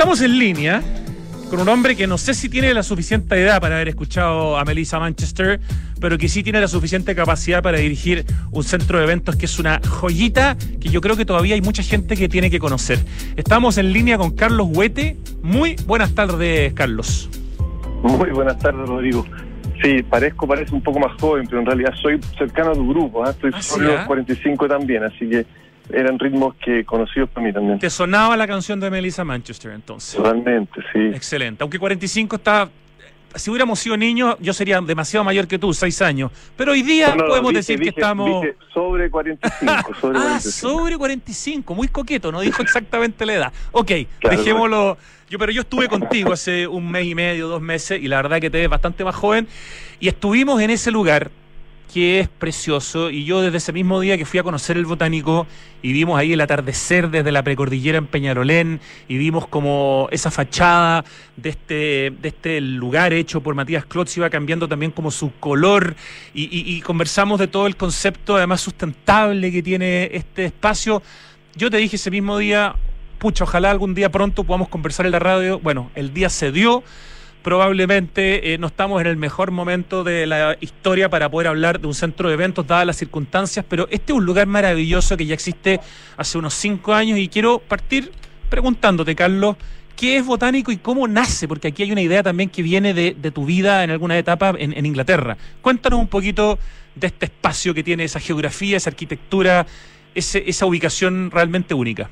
Estamos en línea con un hombre que no sé si tiene la suficiente edad para haber escuchado a Melissa Manchester, pero que sí tiene la suficiente capacidad para dirigir un centro de eventos que es una joyita que yo creo que todavía hay mucha gente que tiene que conocer. Estamos en línea con Carlos Huete. Muy buenas tardes, Carlos. Muy buenas tardes, Rodrigo. Sí, parece un poco más joven, pero en realidad soy cercano a tu grupo, ¿eh? Estoy sobre los 45 también, así que eran ritmos que conocidos para mí también. ¿Te sonaba la canción de Melissa Manchester entonces? Totalmente, sí. Excelente. Aunque 45 está... Si hubiéramos sido niños, yo sería demasiado mayor que tú, 6 años. Pero hoy día podemos decir que estamos... sobre 45. Sobre 45, muy coqueto, no dijo exactamente la edad. Ok, claro, dejémoslo... Pero yo estuve contigo hace un mes y medio, 2 meses, y la verdad que te ves bastante más joven. Y estuvimos en ese lugar que es precioso, y yo desde ese mismo día que fui a conocer el Botánico y vimos ahí el atardecer desde la precordillera en Peñalolén y vimos como esa fachada de este lugar hecho por Matías Klotz iba cambiando también como su color y conversamos de todo el concepto además sustentable que tiene este espacio. Yo te dije ese mismo día, pucha, ojalá algún día pronto podamos conversar en la radio. Bueno, el día se dio. Probablemente no estamos en el mejor momento de la historia para poder hablar de un centro de eventos dadas las circunstancias, pero este es un lugar maravilloso que ya existe hace unos 5 años y quiero partir preguntándote, Carlos, ¿qué es Botánico y cómo nace? Porque aquí hay una idea también que viene de tu vida en alguna etapa en Inglaterra. Cuéntanos un poquito de este espacio que tiene esa geografía, esa arquitectura, esa ubicación realmente única.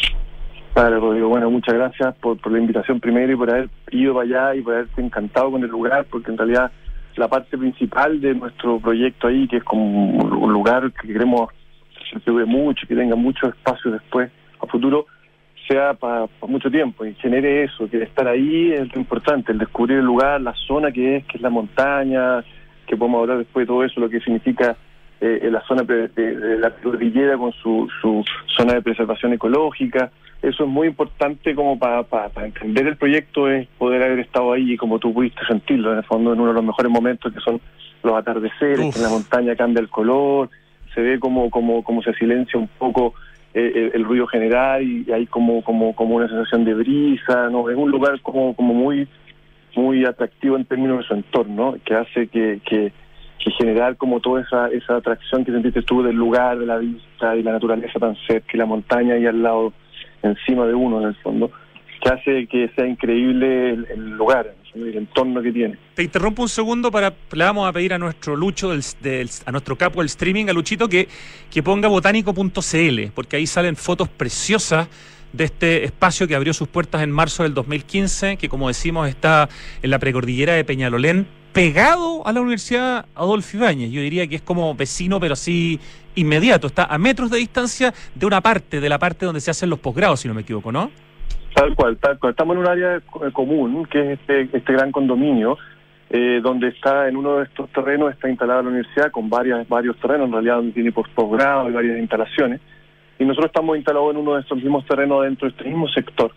Claro, Rodrigo, bueno, muchas gracias por la invitación primero y por haber ido para allá y por haberte encantado con el lugar, porque en realidad la parte principal de nuestro proyecto ahí, que es como un lugar que queremos que se dure mucho, que tenga muchos espacios después, a futuro, sea para mucho tiempo y genere eso, que estar ahí es lo importante, el descubrir el lugar, la zona que es la montaña, que podemos hablar después de todo eso, lo que significa la zona de la cordillera con su zona de preservación ecológica. Eso es muy importante como para entender el proyecto, es poder haber estado ahí y como tú pudiste sentirlo, en el fondo, en uno de los mejores momentos que son los atardeceres, que en la montaña cambia el color, se ve como se silencia un poco el ruido general y hay como una sensación de brisa, ¿no? Es un lugar como muy muy atractivo en términos de su entorno, que hace que generar como toda esa atracción que sentiste tú del lugar, de la vista y la naturaleza tan cerca y la montaña ahí al lado, encima de uno en el fondo, que hace que sea increíble el lugar, el entorno que tiene. Te interrumpo un segundo le vamos a pedir a nuestro Lucho, a nuestro capo del streaming, a Luchito, que ponga botánico.cl, porque ahí salen fotos preciosas de este espacio que abrió sus puertas en marzo del 2015, que como decimos está en la precordillera de Peñalolén, pegado a la Universidad Adolfo Ibáñez. Yo diría que es como vecino, pero así inmediato. Está a metros de distancia de la parte donde se hacen los posgrados, si no me equivoco, ¿no? Tal cual. Estamos en un área común, que es este gran condominio, donde está en uno de estos terrenos, está instalada la universidad con varios terrenos, en realidad donde tiene posgrado y varias instalaciones. Y nosotros estamos instalados en uno de estos mismos terrenos dentro de este mismo sector,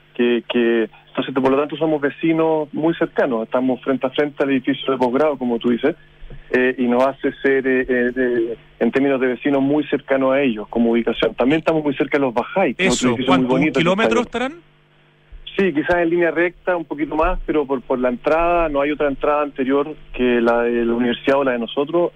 entonces por lo tanto somos vecinos muy cercanos, estamos frente a frente al edificio de posgrado, como tú dices, y nos hace ser en términos de vecinos muy cercanos a ellos como ubicación. También estamos muy cerca de los Bajay. Eso, ¿cuántos kilómetros estarán? Sí, quizás en línea recta un poquito más, pero por la entrada, no hay otra entrada anterior que la de la universidad o la de nosotros,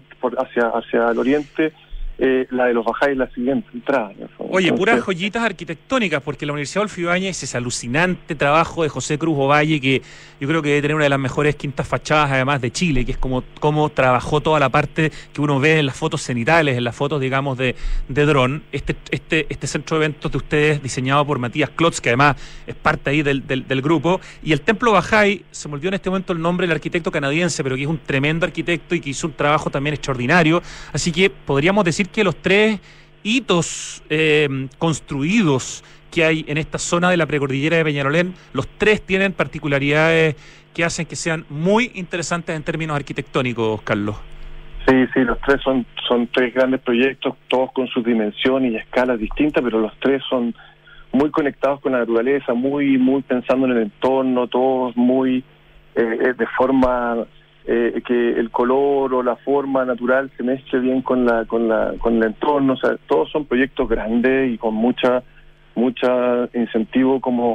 hacia el oriente. La de los Bajay es la siguiente entrada. Oye, entonces, puras joyitas arquitectónicas, porque la Universidad Adolfo Ibáñez, ese alucinante trabajo de José Cruz Ovalle, que yo creo que debe tener una de las mejores quintas fachadas además de Chile, que es como trabajó toda la parte que uno ve en las fotos cenitales, en las fotos, digamos, de dron. Este centro de eventos de ustedes, diseñado por Matías Klotz, que además es parte ahí del grupo, y el Templo Bajay, se me olvidó en este momento el nombre del arquitecto canadiense, pero que es un tremendo arquitecto y que hizo un trabajo también extraordinario, así que podríamos decir que los 3 hitos construidos que hay en esta zona de la precordillera de Peñalolén, los 3 tienen particularidades que hacen que sean muy interesantes en términos arquitectónicos, Carlos. Sí, los 3 son 3 grandes proyectos, todos con sus dimensiones y escalas distintas, pero los 3 son muy conectados con la naturaleza, muy pensando en el entorno, todos muy de forma que el color o la forma natural se mezcle bien con el entorno. O sea, todos son proyectos grandes y con mucha incentivo como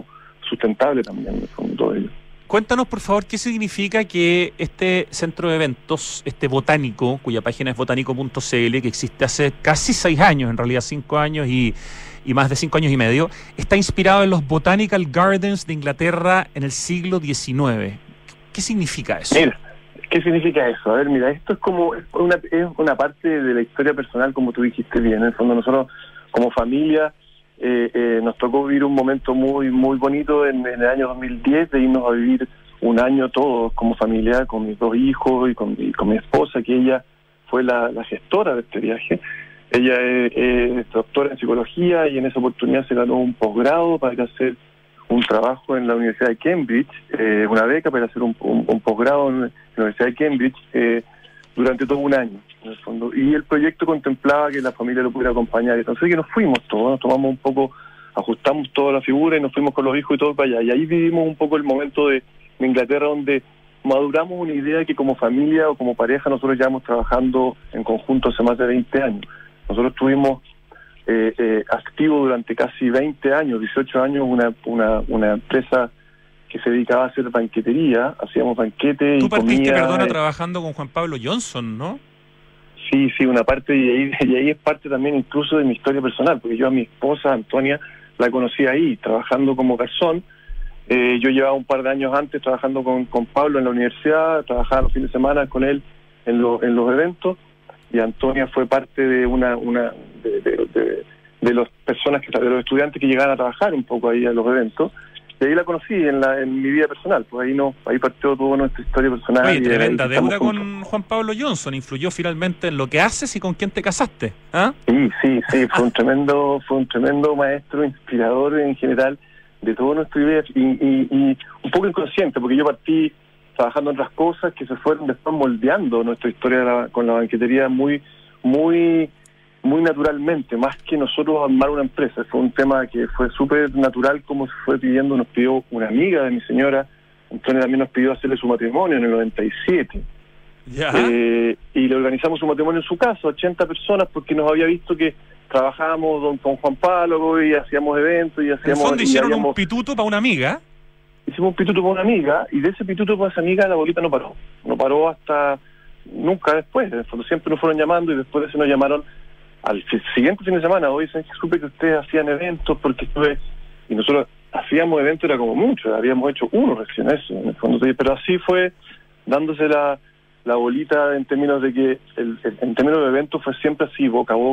sustentable también con todo ello. Cuéntanos, por favor, qué significa que este centro de eventos, este botánico, cuya página es botánico.cl, que existe hace casi 6 años, en realidad 5 años y más de 5 años y medio, está inspirado en los Botanical Gardens de Inglaterra en el siglo XIX. ¿Qué significa eso? Mira, ¿qué significa eso? A ver, mira, esto es como es una parte de la historia personal, como tú dijiste bien. En el fondo, nosotros como familia nos tocó vivir un momento muy muy bonito en el año 2010, de irnos a vivir un año todos como familia, con mis 2 hijos y con mi esposa, que ella fue la gestora de este viaje. Ella es doctora en psicología y en esa oportunidad se ganó un posgrado para ir a hacer un trabajo en la Universidad de Cambridge, una beca para hacer un posgrado en la Universidad de Cambridge durante todo un año, en el fondo. Y el proyecto contemplaba que la familia lo pudiera acompañar. Entonces que nos fuimos todos, nos tomamos un poco, ajustamos toda la figura y nos fuimos con los hijos y todo para allá. Y ahí vivimos un poco el momento de Inglaterra donde maduramos una idea que como familia o como pareja nosotros llevamos trabajando en conjunto hace más de 20 años. Nosotros estuvimos activos durante casi 20 años, 18 años, una empresa que se dedicaba a hacer banquetería, hacíamos banquetes y comida. Tú partiste, perdona, trabajando con Juan Pablo Johnson, ¿no? Sí, una parte, y ahí es parte también incluso de mi historia personal, porque yo a mi esposa, Antonia, la conocí ahí, trabajando como garzón. Yo llevaba un par de años antes trabajando con Pablo en la universidad, trabajaba los fines de semana con él en los eventos, y Antonia fue parte de de las personas, de los estudiantes que llegaban a trabajar un poco ahí a los eventos. Y ahí la conocí en mi vida personal, pues ahí partió toda nuestra historia personal. Oye, tremenda deuda con Juan Pablo Johnson, influyó finalmente en lo que haces y con quién te casaste, ¿ah? Sí, fue un tremendo maestro, inspirador en general de todo nuestro idea y un poco inconsciente, porque yo partí trabajando en otras cosas que se fueron después moldeando nuestra historia con la banquetería muy naturalmente, más que nosotros armar una empresa. Fue un tema que fue súper natural, como se fue pidiendo, nos pidió una amiga de mi señora, Antonio también nos pidió hacerle su matrimonio en el 97. Y le organizamos su matrimonio en su casa, 80 personas, porque nos había visto que trabajábamos con Juan Pablo y hacíamos eventos y hacíamos... En el fondo hicieron un pituto para una amiga. Hicimos un pituto para una amiga, y de ese pituto para esa amiga la bolita no paró hasta nunca después. En el fondo siempre nos fueron llamando, y después de eso nos llamaron al siguiente fin de semana. Hoy supe que ustedes hacían eventos, porque y nosotros hacíamos eventos, era como mucho, habíamos hecho uno recién, eso en el fondo, pero así fue dándose la bolita, en términos de que en términos de eventos fue siempre así, boca a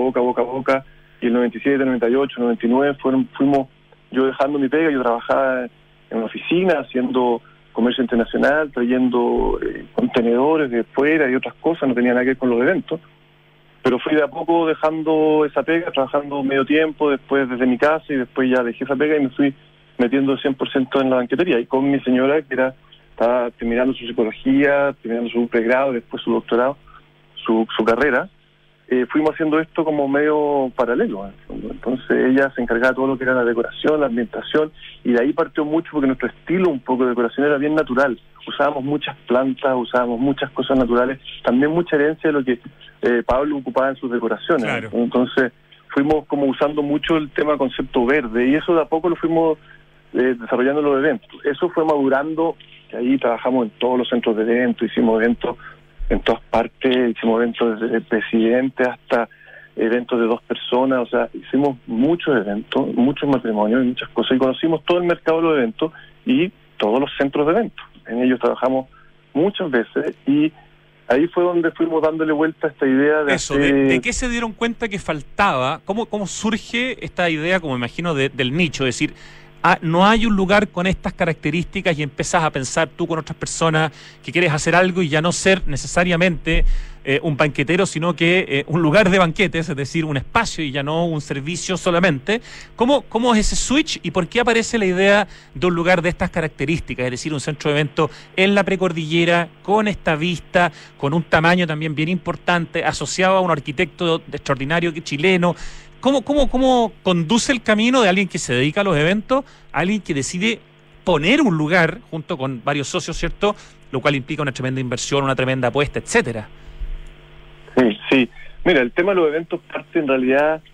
boca, y el 97, 98, 99 fuimos yo dejando mi pega. Yo trabajaba en una oficina haciendo comercio internacional, trayendo contenedores de fuera y otras cosas, no tenía nada que ver con los eventos, pero fui de a poco dejando esa pega, trabajando medio tiempo, después desde mi casa, y después ya dejé esa pega y me fui metiendo 100% en la banquetería, y con mi señora, que estaba terminando su psicología, terminando su pregrado, después su doctorado, su carrera. Fuimos haciendo esto como medio paralelo. Entonces ella se encargaba de todo lo que era la decoración, la ambientación, y de ahí partió mucho, porque nuestro estilo un poco de decoración era bien natural. Usábamos muchas plantas, usábamos muchas cosas naturales, también mucha herencia de lo que Pablo ocupaba en sus decoraciones. Claro. Entonces fuimos como usando mucho el tema concepto verde, y eso de a poco lo fuimos desarrollando en los eventos. Eso fue madurando, y ahí trabajamos en todos los centros de eventos, hicimos eventos en todas partes, hicimos eventos desde el presidente hasta eventos de 2 personas, o sea, hicimos muchos eventos, muchos matrimonios y muchas cosas, y conocimos todo el mercado de los eventos y todos los centros de eventos. En ellos trabajamos muchas veces, y ahí fue donde fuimos dándole vuelta a esta idea de eso, ¿de qué se dieron cuenta que faltaba? ¿Cómo surge esta idea, como imagino, del nicho? Es decir, no hay un lugar con estas características, y empezás a pensar tú con otras personas que quieres hacer algo, y ya no ser necesariamente un banquetero, sino que un lugar de banquetes, es decir, un espacio y ya no un servicio solamente. ¿Cómo es ese switch, y por qué aparece la idea de un lugar de estas características? Es decir, un centro de evento en la precordillera, con esta vista, con un tamaño también bien importante, asociado a un arquitecto extraordinario chileno. ¿Cómo conduce el camino de alguien que se dedica a los eventos a alguien que decide poner un lugar junto con varios socios, ¿cierto? Lo cual implica una tremenda inversión, una tremenda apuesta, etcétera. Sí. Mira, el tema de los eventos parte en realidad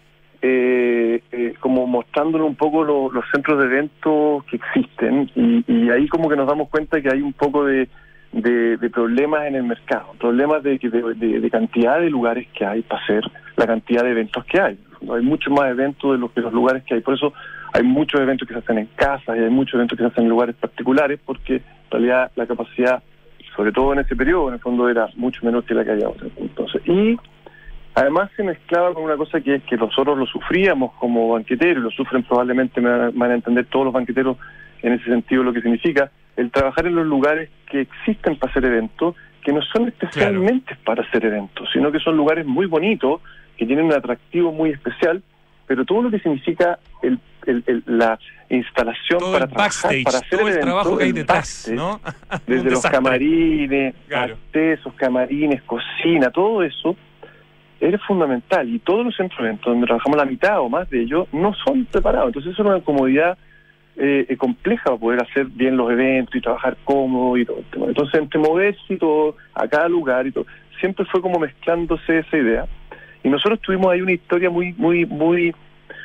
como mostrándonos un poco los centros de eventos que existen, y ahí como que nos damos cuenta que hay un poco de problemas en el mercado, problemas de cantidad de lugares que hay para hacer la cantidad de eventos que hay. Hay muchos más eventos de los lugares que hay, por eso hay muchos eventos que se hacen en casas y hay muchos eventos que se hacen en lugares particulares, porque en realidad la capacidad, sobre todo en ese periodo, en el fondo era mucho menor que la que hay ahora. Entonces, y además se mezclaba con una cosa que es que nosotros lo sufríamos como banqueteros, y lo sufren probablemente, me van a entender todos los banqueteros en ese sentido lo que significa, el trabajar en los lugares que existen para hacer eventos, que no son especialmente para hacer eventos, sino que son lugares muy bonitos, que tienen un atractivo muy especial, pero todo lo que significa la instalación todo para el trabajar, backstage, para hacer todo el eventos, trabajo que hay detrás, backstage, ¿no? desde los camarines, accesos, camarines, cocina, todo eso es fundamental, y todos los centros de eventos donde trabajamos la mitad o más de ellos no son preparados. Entonces eso es una comodidad compleja para poder hacer bien los eventos y trabajar cómodo y todo el tema. Entonces, entre moverse y todo, a cada lugar y todo, siempre fue como mezclándose esa idea. Y nosotros tuvimos ahí una historia muy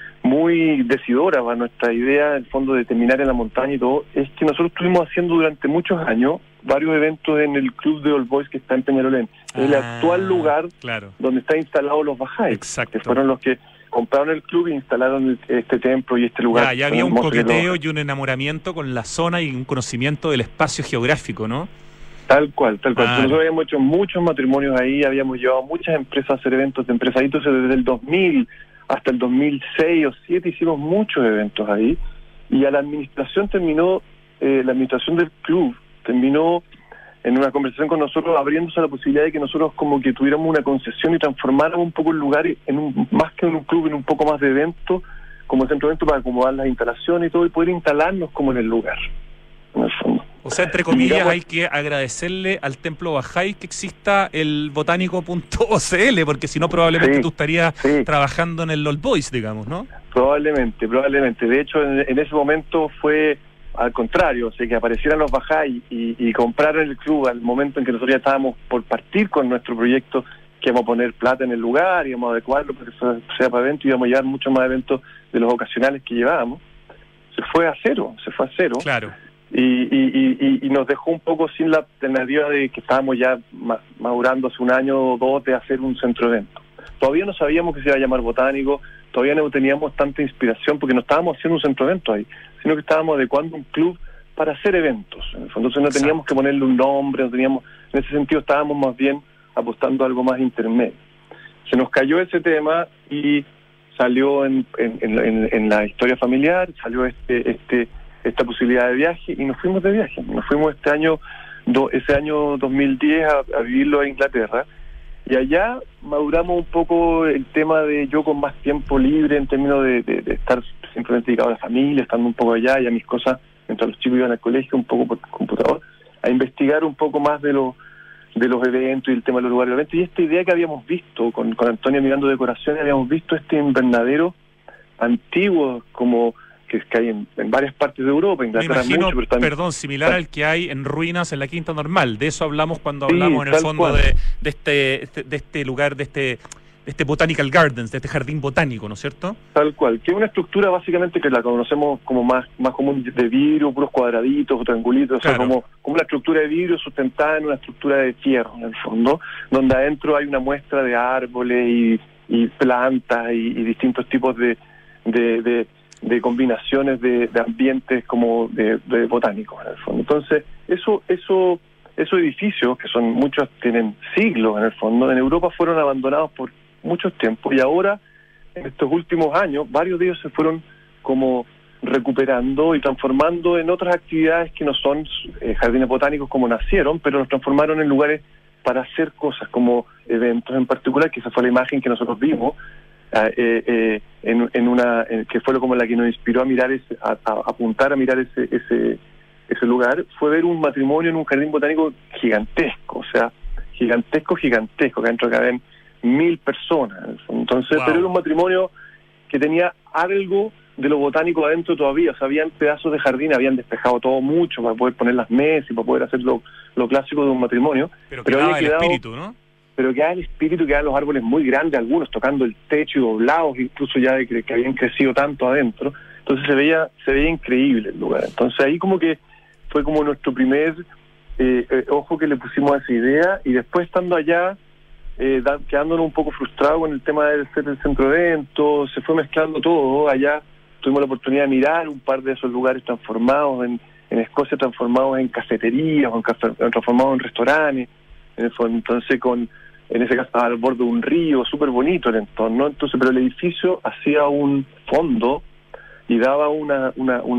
decidora para nuestra idea, en el fondo, de terminar en la montaña y todo, es que nosotros estuvimos haciendo durante muchos años varios eventos en el Club de All Boys que está en Peñalolén, el actual lugar donde están instalados los Bajáis, que fueron los que compraron el club e instalaron este templo y este lugar. Ya había un coqueteo y un enamoramiento con la zona y un conocimiento del espacio geográfico, ¿no? Tal cual. Nosotros habíamos hecho muchos matrimonios ahí, habíamos llevado muchas empresas a hacer eventos de empresaritos desde el 2000 hasta el 2006 o 2007, hicimos muchos eventos ahí, y a la administración la administración del club terminó en una conversación con nosotros, abriéndose la posibilidad de que nosotros como que tuviéramos una concesión y transformáramos un poco el lugar más que en un club, en un poco más de evento, como centro de evento, para acomodar las instalaciones y todo, y poder instalarnos como en el lugar, en el fondo. O sea, entre comillas, hay que agradecerle al Templo Bahá'í que exista el botánico.ocl, porque si no probablemente tú estarías trabajando en el All Boys, digamos, ¿no? Probablemente. De hecho, en ese momento fue al contrario, o sea, que aparecieran los Bahá'í y compraron el club al momento en que nosotros ya estábamos por partir con nuestro proyecto, que íbamos a poner plata en el lugar, íbamos a adecuarlo para que sea para eventos, íbamos a llevar muchos más eventos de los ocasionales que llevábamos. Se fue a cero. Claro. Y nos dejó un poco sin la alternativa de que estábamos ya madurando hace un año o dos de hacer un centro de eventos. Todavía no sabíamos que se iba a llamar Botánico, todavía no teníamos tanta inspiración porque no estábamos haciendo un centro de eventos ahí, sino que estábamos adecuando un club para hacer eventos. Entonces no teníamos que ponerle un nombre, en ese sentido estábamos más bien apostando a algo más intermedio. Se nos cayó ese tema y salió en la historia familiar, salió esta posibilidad de viaje, y nos fuimos de viaje. Nos fuimos ese año 2010 a vivirlo a Inglaterra, y allá maduramos un poco el tema de yo con más tiempo libre en términos de estar simplemente dedicado a la familia, estando un poco allá y a mis cosas, mientras los chicos iban al colegio, un poco por computador, a investigar un poco más de los eventos y el tema de los lugares de eventos. Y esta idea que habíamos visto con Antonio mirando decoraciones, habíamos visto este invernadero antiguo como que hay en varias partes de Europa, Inglaterra. Me imagino, mucho, similar al que hay en ruinas en la Quinta Normal. De eso hablamos cuando hablamos en el fondo de este lugar, de este Botanical Gardens, de este jardín botánico, ¿no es cierto? Tal cual, que es una estructura básicamente que la conocemos como más común, de vidrio, puros cuadraditos o triangulitos, claro. O sea, como una estructura de vidrio sustentada en una estructura de fierro, en el fondo, donde adentro hay una muestra de árboles y plantas y distintos tipos de combinaciones de ambientes como de botánicos, en el fondo. Entonces, esos edificios, que son muchos, tienen siglos en el fondo, en Europa fueron abandonados por muchos tiempos, y ahora, en estos últimos años, varios de ellos se fueron como recuperando y transformando en otras actividades que no son jardines botánicos como nacieron, pero los transformaron en lugares para hacer cosas, como eventos en particular, que esa fue la imagen que nosotros vimos, que fue como la que nos inspiró a mirar apuntar a mirar ese lugar, fue ver un matrimonio en un jardín botánico gigantesco, o sea, gigantesco, que adentro caben 1,000 personas. Entonces, wow. Pero era un matrimonio que tenía algo de lo botánico adentro todavía, o sea, habían pedazos de jardín, habían despejado todo mucho para poder poner las mesas y para poder hacer lo clásico de un matrimonio. Pero había quedado el espíritu, ¿no? pero queda el espíritu, quedan los árboles muy grandes, algunos tocando el techo y doblados, incluso ya de que habían crecido tanto adentro. Entonces se veía increíble el lugar. Entonces ahí como que fue como nuestro primer ojo que le pusimos a esa idea, y después estando allá, quedándonos un poco frustrados con el tema de ser el centro de eventos, se fue mezclando todo. Allá tuvimos la oportunidad de mirar un par de esos lugares transformados en Escocia, transformados en cafeterías, transformados en restaurantes, entonces en ese caso estaba al borde de un río, súper bonito el entorno. Entonces, pero el edificio hacía un fondo y daba una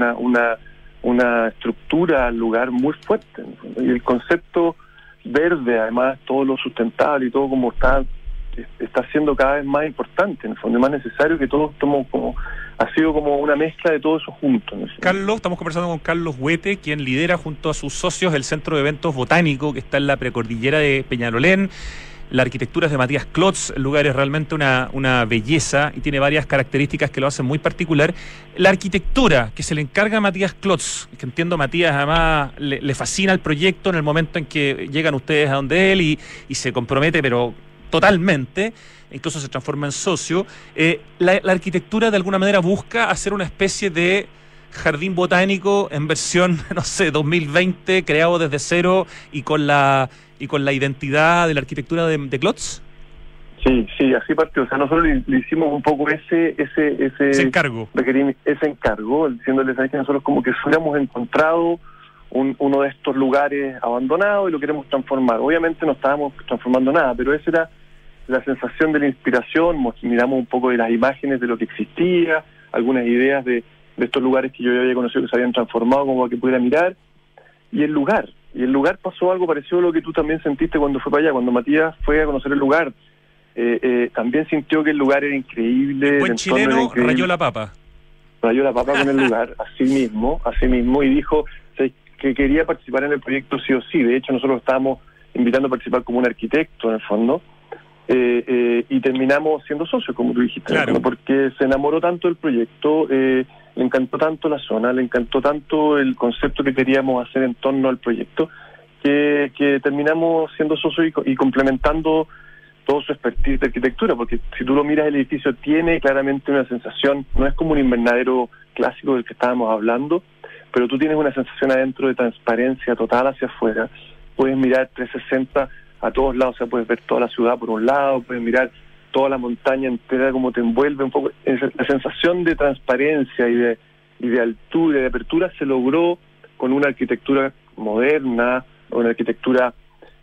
estructura al lugar muy fuerte, y el concepto verde, además todo lo sustentable y todo como está siendo cada vez más importante, en el fondo es más necesario que todos ha sido como una mezcla de todo eso junto. Carlos, estamos conversando con Carlos Huete, quien lidera junto a sus socios el Centro de Eventos Botánico, que está en la precordillera de Peñalolén. La arquitectura es de Matías Klotz, el lugar es realmente una belleza y tiene varias características que lo hacen muy particular. La arquitectura que se le encarga a Matías Klotz, que entiendo Matías además le fascina el proyecto en el momento en que llegan ustedes a donde él y se compromete, pero totalmente, incluso se transforma en socio. La arquitectura de alguna manera busca hacer una especie de jardín botánico en versión, no sé, 2020, creado desde cero y con la identidad de la arquitectura de Klotz. Sí, así partió. O sea, nosotros le hicimos un poco ese encargo. Ese encargo, diciéndoles a que nosotros como que hubiéramos encontrado uno de estos lugares abandonados y lo queremos transformar. Obviamente no estábamos transformando nada, pero esa era la sensación de la inspiración. Miramos un poco de las imágenes de lo que existía, algunas ideas de estos lugares que yo ya había conocido que se habían transformado como para que pudiera mirar, y el lugar pasó algo parecido a lo que tú también sentiste cuando fue para allá. Cuando Matías fue a conocer el lugar, también sintió que el lugar era increíble. Buen chileno, rayó la papa con el lugar, así mismo, y dijo que quería participar en el proyecto sí o sí. De hecho, nosotros estábamos invitando a participar como un arquitecto en el fondo, y terminamos siendo socios, como tú dijiste, claro, porque se enamoró tanto del proyecto, le encantó tanto la zona, le encantó tanto el concepto que queríamos hacer en torno al proyecto, que terminamos siendo socios y complementando todo su expertise de arquitectura, porque si tú lo miras, el edificio tiene claramente una sensación, no es como un invernadero clásico del que estábamos hablando, pero tú tienes una sensación adentro de transparencia total hacia afuera. Puedes mirar 360 a todos lados, o sea, puedes ver toda la ciudad por un lado, puedes mirar toda la montaña entera como te envuelve un poco. La sensación de transparencia y de altura y de apertura se logró con una arquitectura moderna, una arquitectura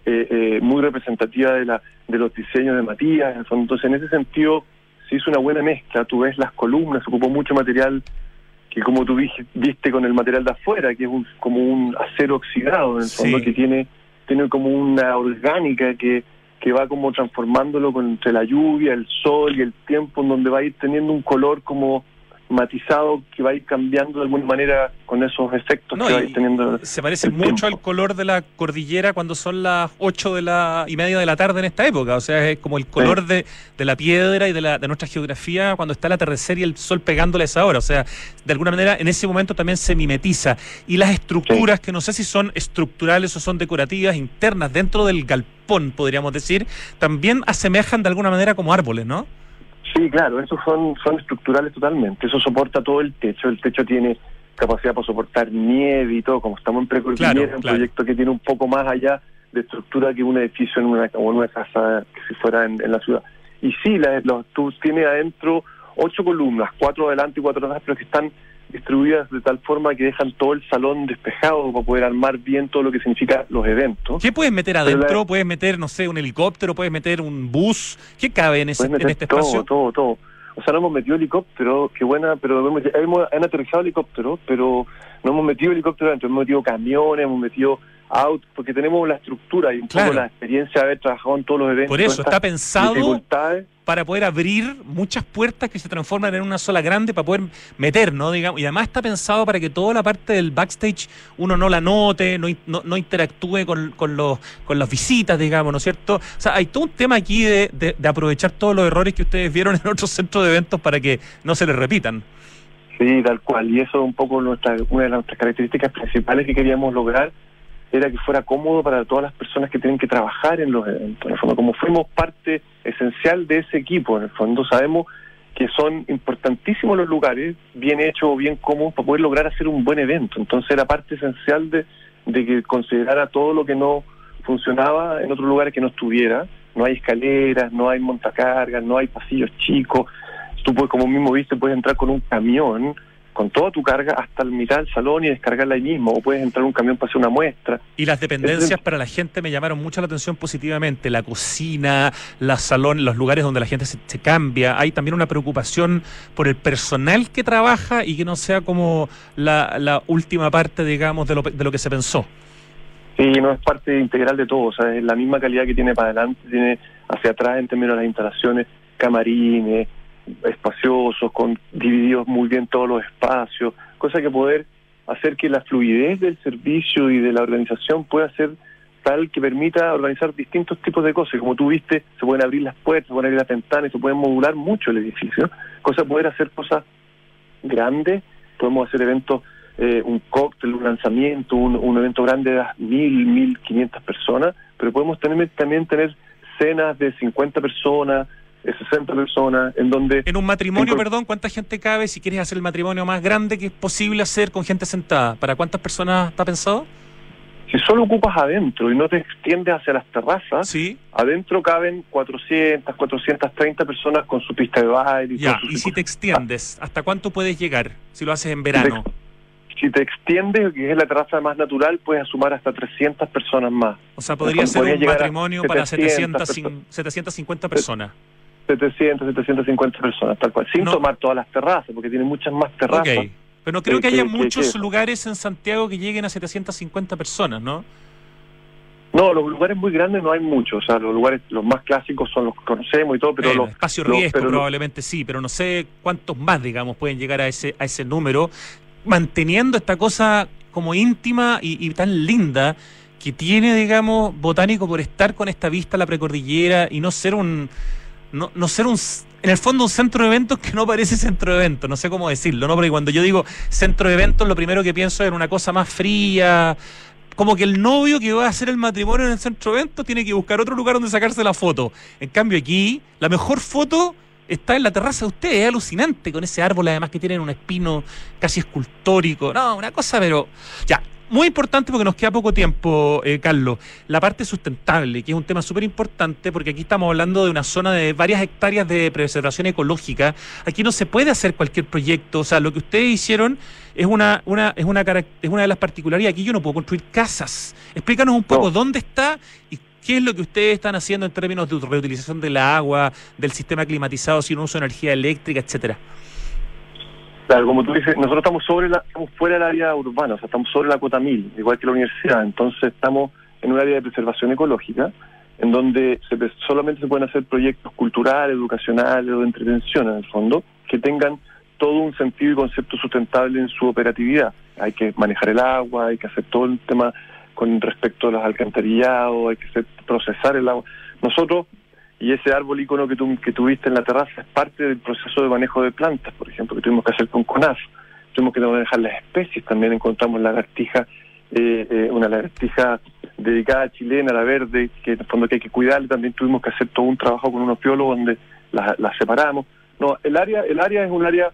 muy representativa de los diseños de Matías. Entonces, en ese sentido, se hizo una buena mezcla. Tú ves las columnas, se ocupó mucho material que, como tú viste con el material de afuera, que es como un acero oxidado, en el fondo, que tiene como una orgánica que va como transformándolo entre la lluvia, el sol y el tiempo, en donde va a ir teniendo un color como matizado que va a ir cambiando de alguna manera con esos efectos que va a ir teniendo. Se parece mucho al color de la cordillera cuando son las 8:30 de la tarde en esta época. O sea, es como el color de la piedra y de nuestra geografía cuando está el atardecer y el sol pegándole a esa hora. O sea, de alguna manera en ese momento también se mimetiza. Y las estructuras, que no sé si son estructurales o son decorativas, internas dentro del galpón, podríamos decir, también asemejan de alguna manera como árboles, ¿no? Sí, claro, esos son estructurales totalmente. Eso soporta todo el techo. El techo tiene capacidad para soportar nieve y todo. Como estamos en precordillera, un proyecto que tiene un poco más allá de estructura que un edificio o en una casa que si fuera en la ciudad. Y sí, tú tienes adentro 8 columnas, 4 adelante y 4 atrás, pero que están distribuidas de tal forma que dejan todo el salón despejado para poder armar bien todo lo que significa los eventos. ¿Qué puedes meter adentro? ¿Puedes meter, no sé, un helicóptero? ¿Puedes meter un bus? ¿Qué cabe en este espacio? Todo. O sea, no hemos metido helicóptero, qué buena, pero han aterrizado helicópteros, pero no hemos metido helicóptero adentro, hemos metido camiones, hemos metido autos, porque tenemos la estructura y un poco la experiencia de haber trabajado en todos los eventos. Por eso, está pensado para poder abrir muchas puertas que se transforman en una sola grande para poder meter, ¿no? Digamos, y además está pensado para que toda la parte del backstage uno no la note, no interactúe con las visitas, digamos, ¿no es cierto? O sea, hay todo un tema aquí de aprovechar todos los errores que ustedes vieron en otros centros de eventos para que no se les repitan. Sí, tal cual, y eso es un poco una de nuestras características principales que queríamos lograr, era que fuera cómodo para todas las personas que tienen que trabajar en los eventos. En el fondo, como fuimos parte esencial de ese equipo, en el fondo sabemos que son importantísimos los lugares, bien hechos o bien cómodos, para poder lograr hacer un buen evento. Entonces era parte esencial de que considerara todo lo que no funcionaba en otros lugares que no estuviera. No hay escaleras, no hay montacargas, no hay pasillos chicos. Tú puedes, como mismo viste, puedes entrar con un camión con toda tu carga hasta el mitad del salón y descargarla ahí mismo, o puedes entrar en un camión para hacer una muestra. Y las dependencias para la gente me llamaron mucho la atención positivamente, la cocina, la salón, los lugares donde la gente se cambia. Hay también una preocupación por el personal que trabaja y que no sea como la última parte, digamos, de lo que se pensó. Sí, no, es parte integral de todo, o sea, es la misma calidad que tiene para adelante, tiene hacia atrás en términos de las instalaciones, camarines, espaciosos, divididos muy bien todos los espacios, cosa que poder hacer que la fluidez del servicio y de la organización pueda ser tal que permita organizar distintos tipos de cosas. Como tú viste, se pueden abrir las puertas, se pueden abrir las ventanas, se pueden modular mucho el edificio, cosa de poder hacer cosas grandes. Podemos hacer eventos, un cóctel, un lanzamiento, un evento grande de 1.500 personas, pero podemos también tener cenas de 50 personas, 60 personas, en donde... En un matrimonio, perdón, ¿cuánta gente cabe si quieres hacer el matrimonio más grande que es posible hacer con gente sentada? ¿Para cuántas personas está pensado? Si solo ocupas adentro y no te extiendes hacia las terrazas, ¿sí? Adentro caben 430 personas con su pista de baile. Y si te extiendes, ¿hasta cuánto puedes llegar si lo haces en verano? Si te extiendes, que es la terraza más natural, puedes sumar hasta 300 personas más. O sea, podría ser un matrimonio para 750 personas. 750 personas, tal cual, sin tomar todas las terrazas, porque tiene muchas más terrazas. Okay. Pero no creo que haya muchos lugares en Santiago que lleguen a 750 personas, ¿no? No, los lugares muy grandes no hay muchos, o sea, los lugares, los más clásicos son los que conocemos y todo, pero los espacio riesgo probablemente sí, pero no sé cuántos más, digamos, pueden llegar a ese número, manteniendo esta cosa como íntima y tan linda que tiene, digamos, Botánico por estar con esta vista a la precordillera y no ser en el fondo un centro de eventos que no parece centro de eventos, no sé cómo decirlo, ¿no? Porque cuando yo digo centro de eventos, lo primero que pienso es en una cosa más fría, como que el novio que va a hacer el matrimonio en el centro de eventos tiene que buscar otro lugar donde sacarse la foto. En cambio aquí, la mejor foto está en la terraza de ustedes, es alucinante, con ese árbol además que tienen un espino casi escultórico, no, una cosa, pero ya. Muy importante porque nos queda poco tiempo, Carlos, la parte sustentable, que es un tema súper importante porque aquí estamos hablando de una zona de varias hectáreas de preservación ecológica. Aquí no se puede hacer cualquier proyecto, o sea, lo que ustedes hicieron es una de las particularidades. Aquí yo no puedo construir casas. Explícanos un poco dónde está y qué es lo que ustedes están haciendo en términos de reutilización del agua, del sistema climatizado sin uso de energía eléctrica, etcétera. Claro, como tú dices, nosotros estamos fuera del área urbana, o sea, estamos sobre la cota 1000, igual que la universidad. Entonces estamos en un área de preservación ecológica, en donde solamente se pueden hacer proyectos culturales, educacionales o de entretención, en el fondo, que tengan todo un sentido y concepto sustentable en su operatividad. Hay que manejar el agua, hay que hacer todo el tema con respecto a los alcantarillados, hay que procesar el agua. Nosotros, y ese árbol ícono que tuviste en la terraza es parte del proceso de manejo de plantas, por ejemplo, que tuvimos que hacer con CONAF. Tuvimos que manejar las especies, también encontramos lagartija, una lagartija dedicada chilena, la verde, que en el fondo que hay que cuidarla. También tuvimos que hacer todo un trabajo con unos biólogos donde las separamos. No, el área es un área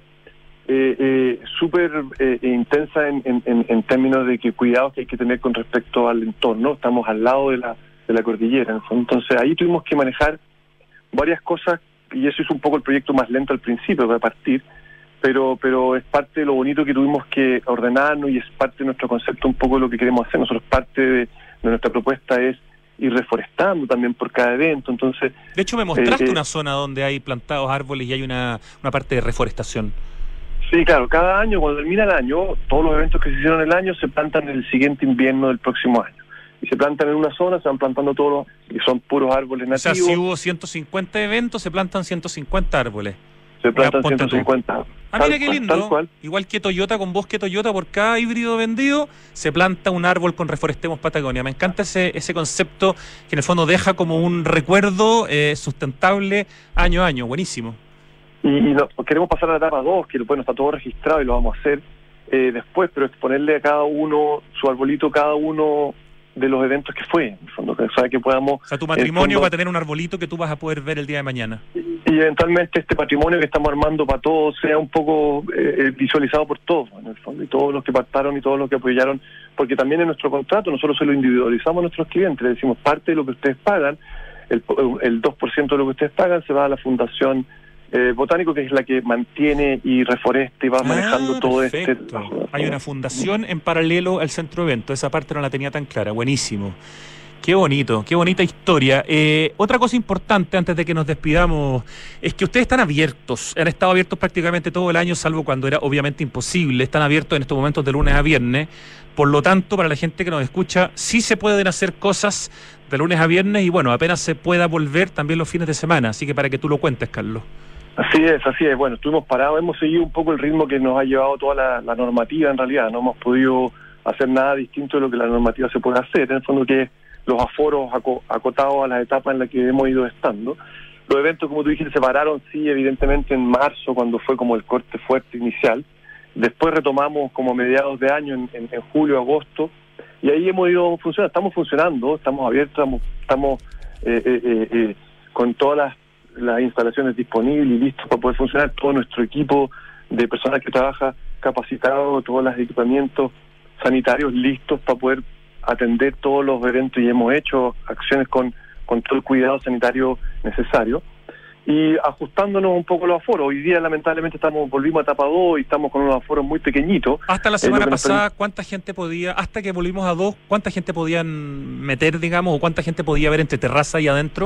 súper intensa en términos de que cuidados que hay que tener con respecto al entorno. Estamos al lado de la cordillera, en el fondo. Entonces ahí tuvimos que manejar varias cosas, y eso es un poco el proyecto más lento al principio de partir, pero es parte de lo bonito que tuvimos que ordenarnos y es parte de nuestro concepto, un poco de lo que queremos hacer. Nosotros parte de nuestra propuesta es ir reforestando también por cada evento. Entonces, de hecho me mostraste una zona donde hay plantados árboles y hay una parte de reforestación. Sí, claro, cada año, cuando termina el año, todos los eventos que se hicieron el año se plantan en el siguiente invierno del próximo año. Y se plantan en una zona, se van plantando todos y son puros árboles nativos. O sea, si hubo 150 eventos, se plantan 150 árboles. Se plantan 150 árboles. Mira qué lindo. Igual que Toyota, con Bosque Toyota, por cada híbrido vendido, se planta un árbol con Reforestemos Patagonia. Me encanta ese concepto que en el fondo deja como un recuerdo sustentable año a año. Buenísimo. Y queremos pasar a la etapa 2, que bueno, está todo registrado y lo vamos a hacer después, pero es ponerle a cada uno su arbolito, cada uno de los eventos que fue, en el fondo, o sea, que podamos... O sea, tu matrimonio va a tener un arbolito que tú vas a poder ver el día de mañana. Y eventualmente este patrimonio que estamos armando para todos sea un poco visualizado por todos, en el fondo, y todos los que pactaron y todos los que apoyaron, porque también en nuestro contrato nosotros se lo individualizamos a nuestros clientes, le decimos parte de lo que ustedes pagan, el 2% de lo que ustedes pagan se va a la Fundación Botánico, que es la que mantiene y reforesta y va manejando todo perfecto. Hay una fundación en paralelo al centro evento, esa parte no la tenía tan clara, buenísimo. Qué bonito, qué bonita historia. Otra cosa importante antes de que nos despidamos es que ustedes están abiertos, han estado abiertos prácticamente todo el año, salvo cuando era obviamente imposible, están abiertos en estos momentos de lunes a viernes, por lo tanto, para la gente que nos escucha, sí se pueden hacer cosas de lunes a viernes y bueno, apenas se pueda volver también los fines de semana, así que para que tú lo cuentes, Carlos. Así es. Bueno, estuvimos parados, hemos seguido un poco el ritmo que nos ha llevado toda la normativa en realidad, no hemos podido hacer nada distinto de lo que la normativa se puede hacer, en el fondo que los aforos acotados a las etapas en las que hemos ido estando. Los eventos, como tú dijiste, se pararon, sí, evidentemente en marzo, cuando fue como el corte fuerte inicial, después retomamos como mediados de año, en julio, agosto, y ahí hemos ido funcionando, estamos funcionando, estamos abiertos, estamos con todas las instalaciones disponibles y listos para poder funcionar, todo nuestro equipo de personas que trabaja capacitado, todos los equipamientos sanitarios listos para poder atender todos los eventos y hemos hecho acciones con todo el cuidado sanitario necesario y ajustándonos un poco los aforos. Hoy día lamentablemente volvimos a etapa 2 y estamos con unos aforos muy pequeñitos. Hasta la semana pasada, ¿cuánta gente podía, hasta que volvimos a 2, cuánta gente podían meter, digamos, o cuánta gente podía haber entre terraza y adentro?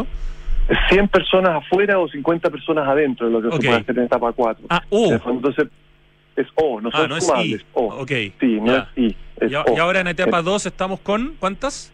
100 personas afuera o 50 personas adentro, es lo que se puede hacer en etapa 4. Entonces, es O, no son sumables, es O. Okay. Sí, no es I, es O. Y ahora en etapa 2 estamos con, ¿cuántas?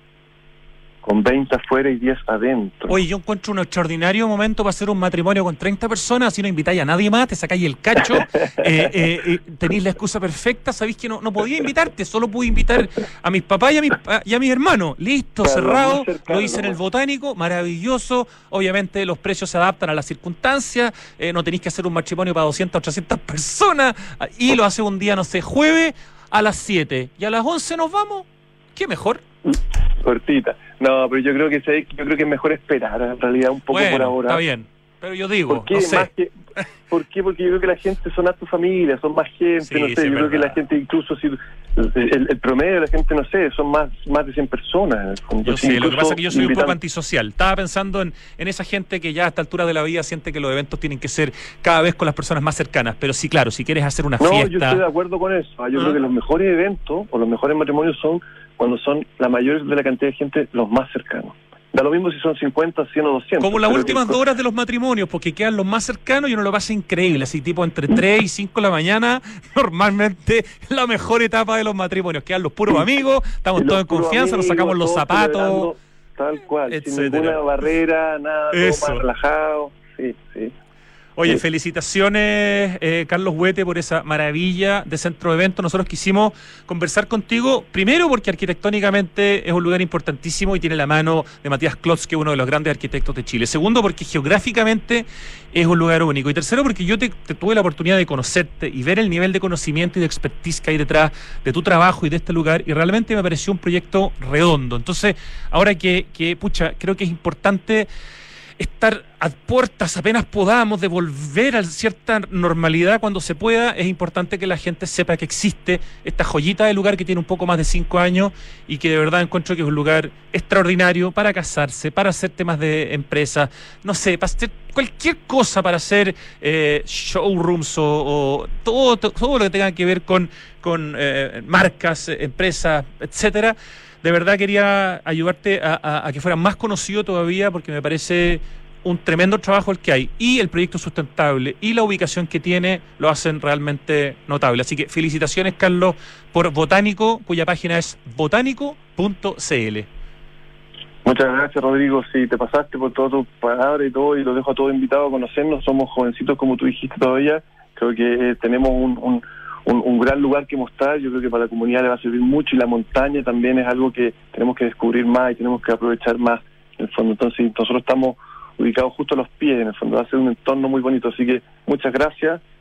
Con 20 afuera y 10 adentro. Oye, yo encuentro un extraordinario momento para hacer un matrimonio con 30 personas, así no invitáis a nadie más, te sacáis el cacho, tenéis la excusa perfecta, sabéis que no podía invitarte, solo pude invitar a mis papás y a mis hermanos. Listo, claro, cerrado, lo hice en el Botánico, maravilloso, obviamente los precios se adaptan a las circunstancias, no tenéis que hacer un matrimonio para 200 o 300 personas, y lo hace un día, no sé, jueves a las 7, y a las 11 nos vamos, ¿qué mejor? Cortita. No, pero yo creo que es mejor esperar en realidad un poco por ahora. Está bien, pero yo digo, ¿por qué? No sé. ¿Por qué? Porque yo creo que la gente son a tu familia, son más gente, sí, no sé, yo creo que la gente incluso si el promedio de la gente, no sé, son más de 100 personas. Yo sé, lo que pasa es que yo soy un poco antisocial. Estaba pensando en esa gente que ya a esta altura de la vida siente que los eventos tienen que ser cada vez con las personas más cercanas, pero sí, claro, si quieres hacer una fiesta... No, yo estoy de acuerdo con eso. Yo creo que los mejores eventos o los mejores matrimonios son cuando son la mayor de la cantidad de gente los más cercanos. Da lo mismo si son 50, 100 o 200. Como las últimas 2 horas de los matrimonios, porque quedan los más cercanos y uno lo pasa increíble, así tipo entre 3 y 5 de la mañana, normalmente la mejor etapa de los matrimonios. Quedan los puros amigos, estamos todos en confianza, nos sacamos los zapatos. Tal cual, sin ninguna barrera, nada, todo más relajado. Sí. Oye, felicitaciones, Carlos Huete, por esa maravilla de centro de eventos. Nosotros quisimos conversar contigo, primero porque arquitectónicamente es un lugar importantísimo y tiene la mano de Matías Klotz, que es uno de los grandes arquitectos de Chile. Segundo, porque geográficamente es un lugar único. Y tercero, porque yo te tuve la oportunidad de conocerte y ver el nivel de conocimiento y de expertise que hay detrás de tu trabajo y de este lugar, y realmente me pareció un proyecto redondo. Entonces, ahora que creo que es importante estar a puertas, apenas podamos, de volver a cierta normalidad cuando se pueda. Es importante que la gente sepa que existe esta joyita de lugar que tiene un poco más de 5 años y que de verdad encuentro que es un lugar extraordinario para casarse, para hacer temas de empresa, no sé, para hacer cualquier cosa, para hacer showrooms o todo lo que tenga que ver con marcas, empresas, etcétera. De verdad quería ayudarte a que fuera más conocido todavía, porque me parece un tremendo trabajo el que hay, y el proyecto sustentable y la ubicación que tiene lo hacen realmente notable. Así que felicitaciones, Carlos, por Botánico, cuya página es botánico.cl. Muchas gracias, Rodrigo. Sí, te pasaste por todas tus palabras y todo, y los dejo a todos invitados a conocernos. Somos jovencitos, como tú dijiste todavía. Creo que tenemos un gran lugar que mostrar. Yo creo que para la comunidad le va a servir mucho, y la montaña también es algo que tenemos que descubrir más y tenemos que aprovechar más, en el fondo. Entonces nosotros estamos ubicados justo a los pies, en el fondo va a ser un entorno muy bonito, así que muchas gracias